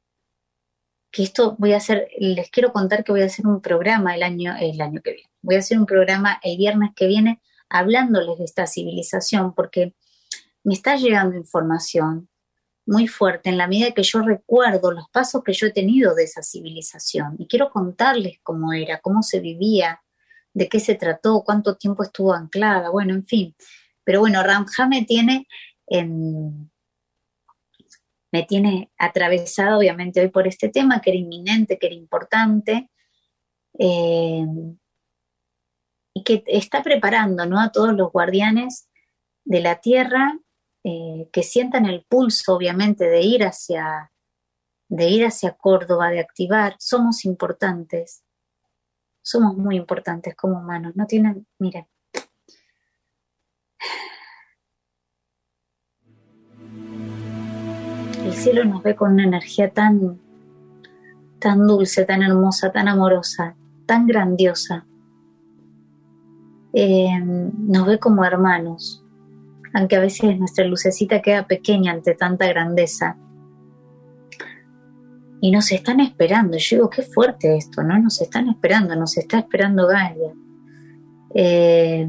Que esto voy a hacer, les quiero contar que voy a hacer un programa el año, el año que viene. Voy a hacer un programa el viernes que viene hablándoles de esta civilización, porque me está llegando información muy fuerte en la medida que yo recuerdo los pasos que yo he tenido de esa civilización. Y quiero contarles cómo era, cómo se vivía, de qué se trató, cuánto tiempo estuvo anclada, bueno, en fin. Pero bueno, Ranjá me tiene en... me tiene atravesada obviamente hoy por este tema que era inminente, que era importante, eh, y que está preparando, ¿no?, a todos los guardianes de la tierra, eh, que sientan el pulso obviamente de ir hacia, de ir hacia Córdoba, de activar. Somos importantes, somos muy importantes como humanos, no tienen, miren. El cielo nos ve con una energía tan, tan dulce, tan hermosa, tan amorosa, tan grandiosa. Eh, nos ve como hermanos, aunque a veces nuestra lucecita queda pequeña ante tanta grandeza. Y nos están esperando. Yo digo, qué fuerte esto, ¿no? Nos están esperando, nos está esperando Gaia. Eh,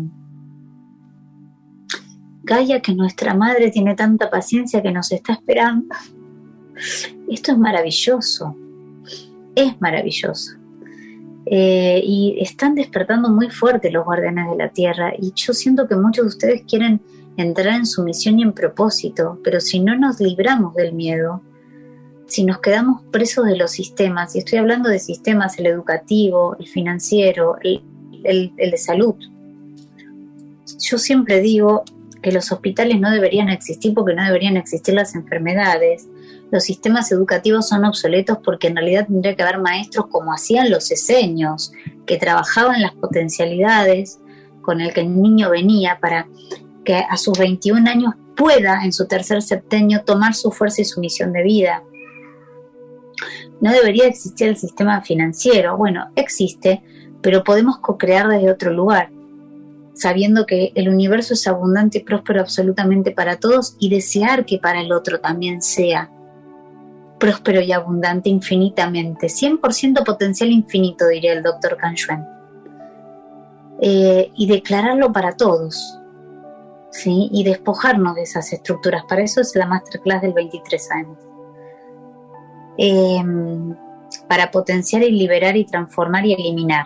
Gaia, que nuestra madre tiene tanta paciencia que nos está esperando. Esto es maravilloso, es maravilloso. Eh, y están despertando muy fuerte los guardianes de la tierra, y yo siento que muchos de ustedes quieren entrar en su misión y en propósito, pero si no nos libramos del miedo, si nos quedamos presos de los sistemas, y estoy hablando de sistemas, el educativo, el financiero, el, el, el de salud. Yo siempre digo que los hospitales no deberían existir porque no deberían existir las enfermedades. Los sistemas educativos son obsoletos porque en realidad tendría que haber maestros como hacían los eseños, que trabajaban las potencialidades con el que el niño venía para que a sus veintiún años pueda en su tercer septenio tomar su fuerza y su misión de vida. No debería existir el sistema financiero. Bueno, existe, pero podemos co-crear desde otro lugar, sabiendo que el universo es abundante y próspero absolutamente para todos y desear que para el otro también sea próspero y abundante infinitamente. cien por ciento potencial infinito, diría el doctor Kan Yuen. Eh, y declararlo para todos, ¿sí? Y despojarnos de esas estructuras. Para eso es la masterclass del veintitrés A M. Eh, para potenciar y liberar y transformar y eliminar.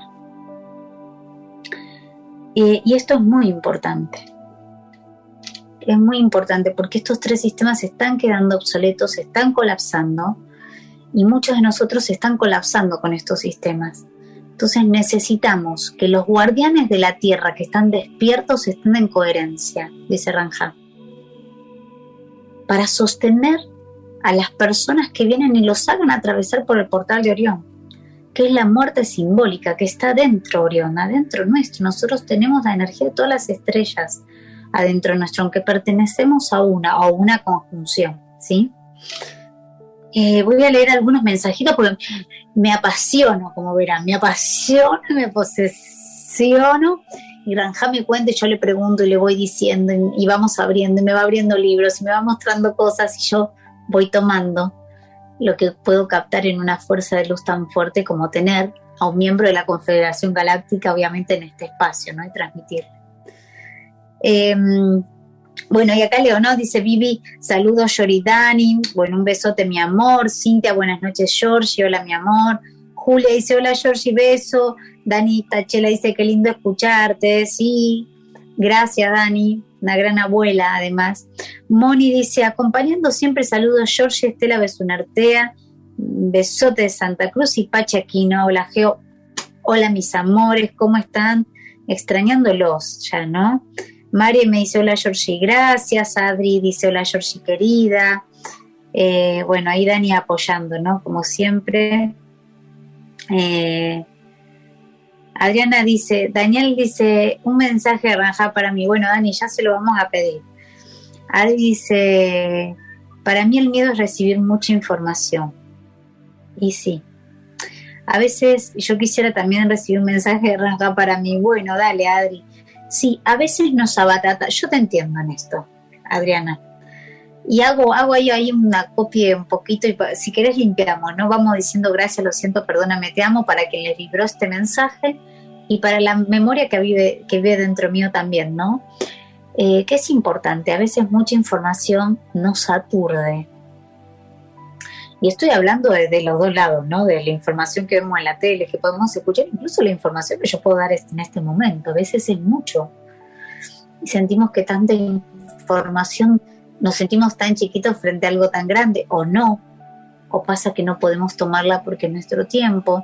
Eh, y esto es muy importante. Es muy importante porque estos tres sistemas se están quedando obsoletos, se están colapsando y muchos de nosotros se están colapsando con estos sistemas. Entonces necesitamos que los guardianes de la tierra que están despiertos estén en coherencia, dice Ranja, para sostener a las personas que vienen y los hagan atravesar por el portal de Orión, que es la muerte simbólica que está dentro Orión, adentro nuestro. Nosotros tenemos la energía de todas las estrellas adentro nuestro, aunque pertenecemos a una o a una conjunción, ¿sí? Eh, voy a leer algunos mensajitos porque me apasiono, como verán, me apasiono, me posesiono, y Ranja me cuenta y yo le pregunto y le voy diciendo y, y vamos abriendo, y me va abriendo libros y me va mostrando cosas y yo voy tomando lo que puedo captar en una fuerza de luz tan fuerte como tener a un miembro de la Confederación Galáctica, obviamente en este espacio, ¿no? Y transmitirle. Eh, bueno, y acá Leonor dice: Vivi, saludos Yoridani, bueno, un besote mi amor. Cintia, buenas noches Georgie, hola mi amor. Julia dice: hola Georgie, beso. Dani Tachela dice: qué lindo escucharte. Sí, gracias Dani, una gran abuela además. Moni dice: acompañando siempre, saludos Georgie. Estela Besunartea, besote de Santa Cruz. Y Pacha Aquino, hola Geo, hola mis amores, ¿cómo están? Extrañándolos ya, ¿no? Mari me dice: hola Georgie, gracias. Adri dice: hola Georgie querida. Eh, bueno, ahí Dani apoyando, ¿no? Como siempre. Eh, Adriana dice, Daniel dice: un mensaje de Ranja para mí. Bueno, Dani, ya se lo vamos a pedir. Adri dice: para mí el miedo es recibir mucha información. Y sí. A veces yo quisiera también recibir un mensaje de Ranja para mí. Bueno, dale, Adri. Sí, a veces nos abatata. Yo te entiendo en esto, Adriana. Y hago, hago ahí, ahí una copia un poquito y si querés limpiamos, ¿no? Vamos diciendo gracias, lo siento, perdóname, te amo, para que les vibró este mensaje y para la memoria que vive, que vive dentro mío también, ¿no? Eh, que es importante, a veces mucha información nos aturde. Y estoy hablando de, de los dos lados, ¿no? De la información que vemos en la tele, que podemos escuchar, incluso la información que yo puedo dar en este momento. A veces es mucho. Y sentimos que tanta información, nos sentimos tan chiquitos frente a algo tan grande, o no. O pasa que no podemos tomarla porque es nuestro tiempo.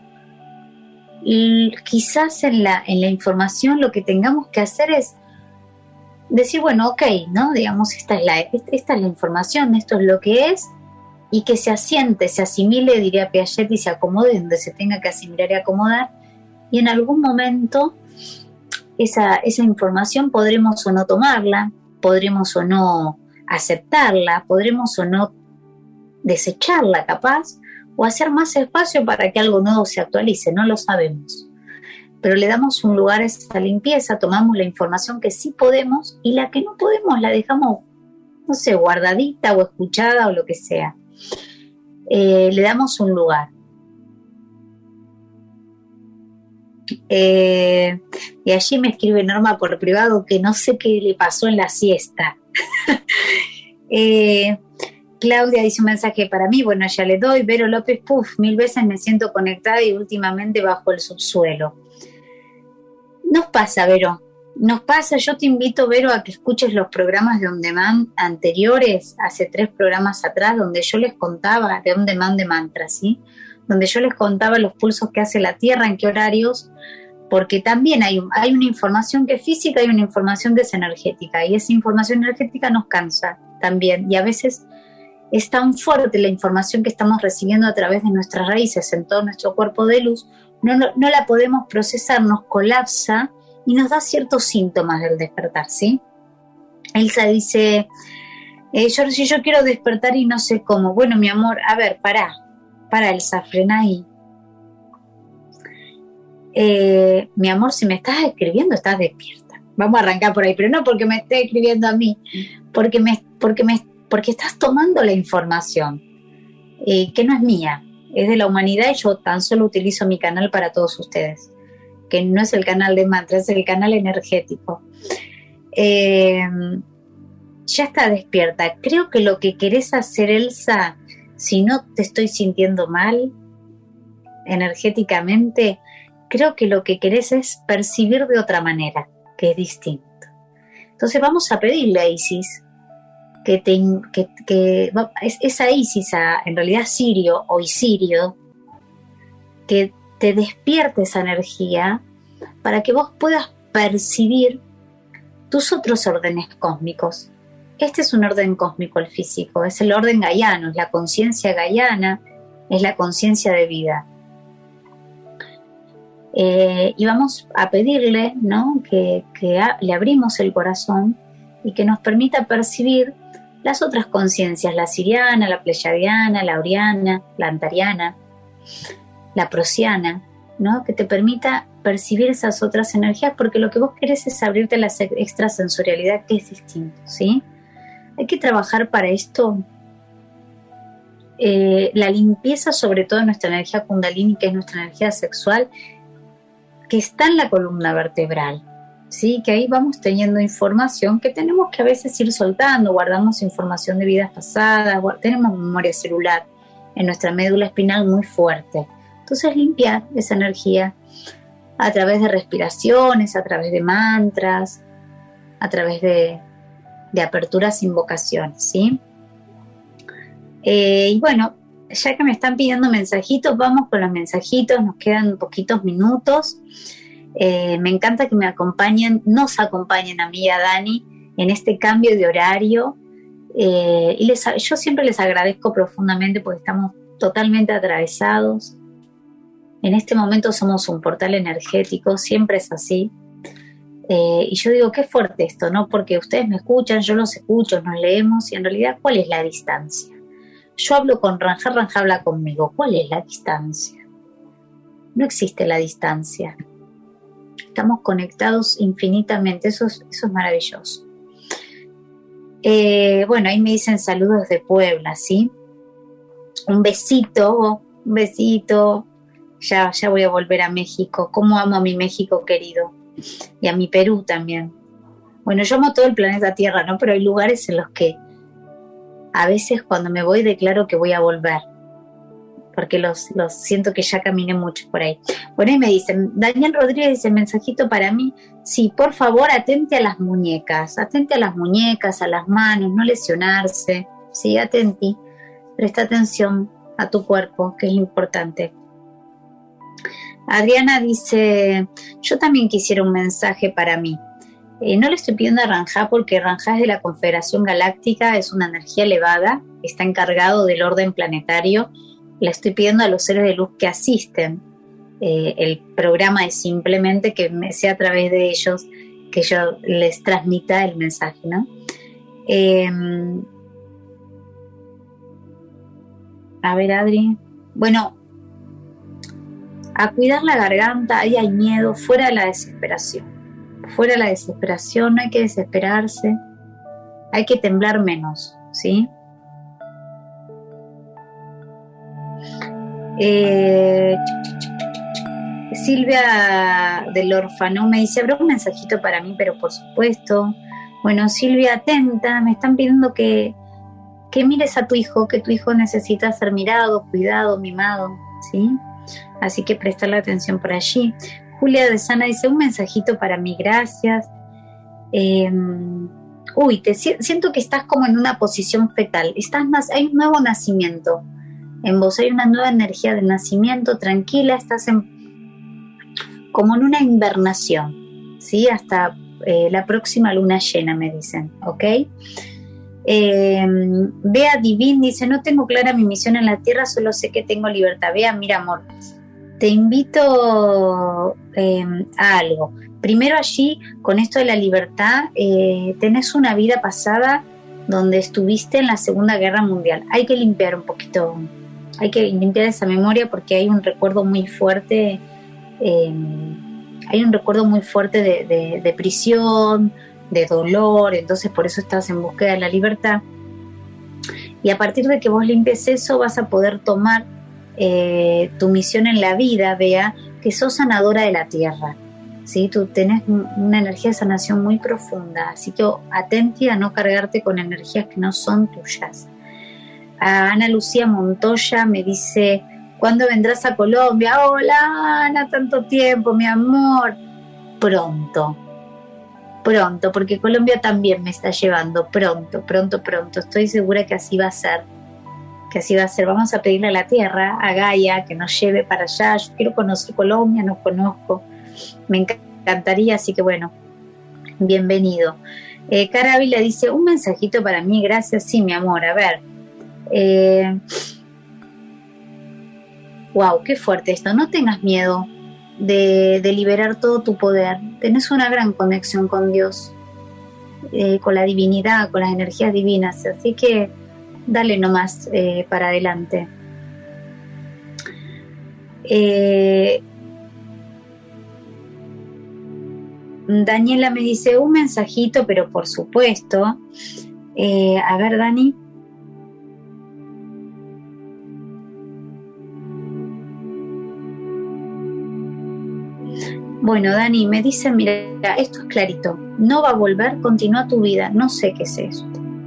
Y quizás en la, en la información lo que tengamos que hacer es decir, bueno, ok, ¿no? Digamos, esta es la, esta es la información, esto es lo que es, y que se asiente, se asimile, diría Piaget, y se acomode donde se tenga que asimilar y acomodar, y en algún momento esa, esa información podremos o no tomarla, podremos o no aceptarla, podremos o no desecharla capaz, o hacer más espacio para que algo nuevo se actualice, no lo sabemos. Pero le damos un lugar a esa limpieza, tomamos la información que sí podemos y la que no podemos la dejamos, no sé, guardadita o escuchada o lo que sea. Eh, le damos un lugar. Eh, y allí me escribe Norma por privado que no sé qué le pasó en la siesta. eh, Claudia dice un mensaje para mí, bueno, ya le doy. Vero López, puf, mil veces me siento conectada y últimamente bajo el subsuelo. Nos pasa, Vero, nos pasa, yo te invito, Vero, a que escuches los programas de On Demand anteriores, hace tres programas atrás, donde yo les contaba, de On Demand de Mantra, ¿sí? Donde yo les contaba los pulsos que hace la Tierra, en qué horarios, porque también hay, hay una información que es física y una información que es energética, y esa información energética nos cansa también, y a veces es tan fuerte la información que estamos recibiendo a través de nuestras raíces en todo nuestro cuerpo de luz, no, no, no la podemos procesar, nos colapsa y nos da ciertos síntomas del despertar, ¿sí? Elsa dice, eh, yo, si yo quiero despertar y no sé cómo, bueno, mi amor, a ver, pará, pará, Elsa, frena ahí. Eh, mi amor, si me estás escribiendo, estás despierta. Vamos a arrancar por ahí, pero no porque me esté escribiendo a mí, porque me, porque me, porque estás tomando la información, eh, que no es mía, es de la humanidad, y yo tan solo utilizo mi canal para todos ustedes, que no es el canal de mantra, es el canal energético. Eh, ya está despierta. Creo que lo que querés hacer, Elsa, si no te estoy sintiendo mal energéticamente, creo que lo que querés es percibir de otra manera, que es distinto. Entonces vamos a pedirle a Isis que, te, que, que es, esa Isis, a, en realidad Sirio o Isirio, que te despierte esa energía para que vos puedas percibir tus otros órdenes cósmicos. Este es un orden cósmico, el físico, es el orden gaiano, es la conciencia gaiana, es la conciencia de vida. Eh, y vamos a pedirle, ¿no?, que, que a, le abrimos el corazón y que nos permita percibir las otras conciencias, la siriana, la pleyadiana, la auriana, la antariana, la prosiana, ¿no?, que te permita percibir esas otras energías, porque lo que vos querés es abrirte a la extrasensorialidad, que es distinto, ¿sí? Hay que trabajar para esto eh, la limpieza, sobre todo de nuestra energía kundalini, que es nuestra energía sexual, que está en la columna vertebral, ¿sí? Que ahí vamos teniendo información que tenemos que a veces ir soltando, guardamos información de vidas pasadas, tenemos memoria celular en nuestra médula espinal muy fuerte. Entonces limpiar esa energía a través de respiraciones, a través de mantras, a través de, de aperturas, invocaciones, ¿sí? Eh, y bueno, ya que me están pidiendo mensajitos, vamos con los mensajitos, nos quedan poquitos minutos. Eh, me encanta que me acompañen, nos acompañen a mí y a Dani en este cambio de horario. Eh, y les, yo siempre les agradezco profundamente porque estamos totalmente atravesados. En este momento somos un portal energético, siempre es así. Eh, y yo digo, qué fuerte esto, ¿no? Porque ustedes me escuchan, yo los escucho, nos leemos, y en realidad, ¿cuál es la distancia? Yo hablo con Ranja, Ranja habla conmigo. ¿Cuál es la distancia? No existe la distancia. Estamos conectados infinitamente, eso es, eso es maravilloso. Eh, bueno, ahí me dicen saludos de Puebla, ¿sí? Un besito, un besito. Ya, ya voy a volver a México. Cómo amo a mi México querido. Y a mi Perú también. Bueno, yo amo todo el planeta Tierra, ¿no? Pero hay lugares en los que a veces cuando me voy declaro que voy a volver. Porque los, los siento que ya caminé mucho por ahí. Bueno, ahí me dicen, Daniel Rodríguez dice, mensajito para mí. Sí, por favor, atente a las muñecas. Atente a las muñecas, a las manos, no lesionarse. Sí, atenti. Presta atención a tu cuerpo, que es importante. Adriana dice, yo también quisiera un mensaje para mí. Eh, no le estoy pidiendo a Ranja porque Ranja es de la Confederación Galáctica, es una energía elevada, está encargado del orden planetario. Le estoy pidiendo a los seres de luz que asisten. Eh, el programa es simplemente que sea a través de ellos que yo les transmita el mensaje, ¿no? Eh, a ver, Adri. Bueno, a cuidar la garganta, ahí hay miedo, fuera de la desesperación. Fuera de la desesperación, no hay que desesperarse, hay que temblar menos, ¿sí? Eh, Silvia del Orfano me dice, habrá un mensajito para mí, pero por supuesto. Bueno, Silvia, atenta, me están pidiendo que, que mires a tu hijo, que tu hijo necesita ser mirado, cuidado, mimado, ¿sí? Así que prestarle atención por allí. Julia de Sana dice, un mensajito para mí, gracias. Eh, uy, te siento que estás como en una posición fetal. Estás más, hay un nuevo nacimiento en vos, hay una nueva energía de nacimiento, tranquila, estás en, como en una invernación, ¿sí? Hasta eh, la próxima luna llena, me dicen, ¿ok? Eh, Bea Divin dice, no tengo clara mi misión en la tierra, solo sé que tengo libertad. Bea, mira, amor, te invito eh, a algo. Primero allí, con esto de la libertad, eh, tenés una vida pasada donde estuviste en la Segunda Guerra Mundial. Hay que limpiar un poquito, hay que limpiar esa memoria porque hay un recuerdo muy fuerte, eh, hay un recuerdo muy fuerte de, de, de prisión, de dolor, entonces por eso estás en búsqueda de la libertad. Y a partir de que vos limpies eso, vas a poder tomar eh, tu misión en la vida, Bea, que sos sanadora de la tierra, ¿sí? Tú tenés una energía de sanación muy profunda, así que atenti a no cargarte con energías que no son tuyas. A Ana Lucía Montoya me dice, ¿cuándo vendrás a Colombia? Hola Ana, tanto tiempo, mi amor. Pronto. Pronto, porque Colombia también me está llevando, pronto, pronto, pronto. Estoy segura que así va a ser, que así va a ser. Vamos a pedirle a la tierra, a Gaia, que nos lleve para allá. Yo quiero conocer Colombia, no conozco, me encantaría, así que bueno, bienvenido. Eh, Cara Ávila dice, un mensajito para mí, gracias. Sí, mi amor, a ver. Eh, wow, qué fuerte esto, no tengas miedo De, de liberar todo tu poder. Tenés una gran conexión con Dios, eh, con la divinidad, con las energías divinas, así que dale nomás eh, para adelante. eh, Daniela me dice un mensajito, pero por supuesto. eh, a ver, Dani. Bueno, Dani, me dice, mira, esto es clarito, no va a volver, continúa tu vida, no sé qué es esto.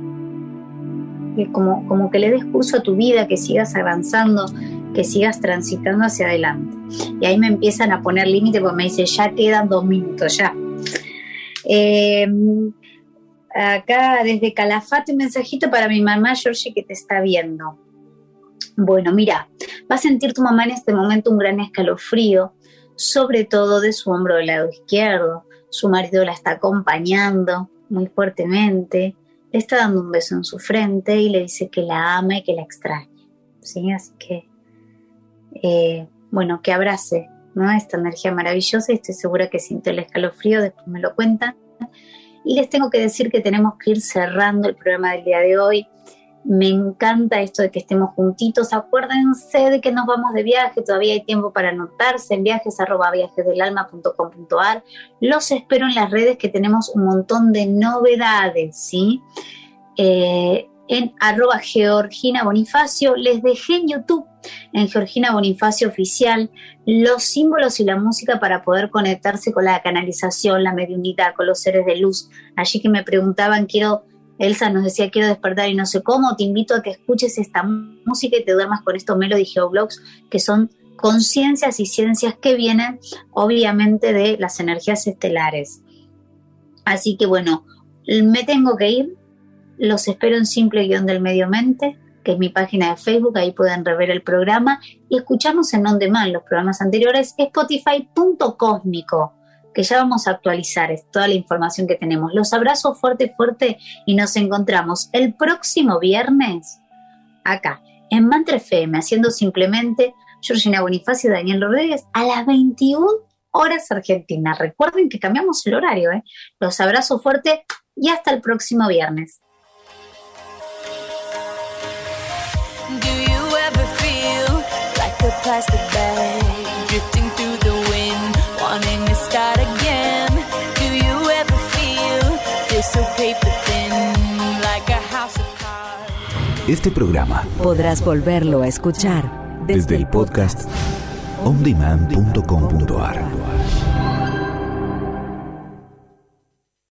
Como, como que le des curso a tu vida, que sigas avanzando, que sigas transitando hacia adelante. Y ahí me empiezan a poner límite porque me dicen, ya quedan dos minutos, ya. Eh, acá desde Calafate un mensajito para mi mamá, Georgie, que te está viendo. Bueno, mira, va a sentir tu mamá en este momento un gran escalofrío, sobre todo de su hombro del lado izquierdo. Su marido la está acompañando muy fuertemente, le está dando un beso en su frente y le dice que la ama y que la extraña, ¿sí? Así que, eh, bueno, que abrace, ¿no?, esta energía maravillosa, y estoy segura que sintió el escalofrío, después me lo cuentan. Y les tengo que decir que tenemos que ir cerrando el programa del día de hoy. Me encanta esto de que estemos juntitos. Acuérdense de que nos vamos de viaje, todavía hay tiempo para anotarse en viajes arroba viajesdelalma punto com punto a r. Los espero en las redes, que tenemos un montón de novedades, ¿sí? Eh, en arroba Georgina Bonifacio, les dejé en YouTube, en Georgina Bonifacio Oficial, los símbolos y la música para poder conectarse con la canalización, la mediunidad, con los seres de luz. Allí que me preguntaban, quiero... Elsa nos decía, quiero despertar y no sé cómo. Te invito a que escuches esta música y te duermas con estos Melody Geoblogs, que son conciencias y ciencias que vienen obviamente de las energías estelares. Así que bueno, me tengo que ir. Los espero en Simple Guión del Medio Mente, que es mi página de Facebook. Ahí pueden rever el programa y escucharnos en on demand los programas anteriores. Spotify punto cósmico, que ya vamos a actualizar, es toda la información que tenemos. Los abrazo fuerte, fuerte, y nos encontramos el próximo viernes acá, en Mantra F M, haciendo Simplemente, Georgina Bonifacio y Daniel Rodríguez, a las veintiuna horas Argentina. Recuerden que cambiamos el horario, ¿eh? Los abrazo fuerte y hasta el próximo viernes. Do you ever feel like a plastic bag drifting through the wind, wanting to start again? Do you ever feel this so paper thin, like a house of cards? Este programa podrás volverlo a escuchar desde el podcast on demand punto com punto a r.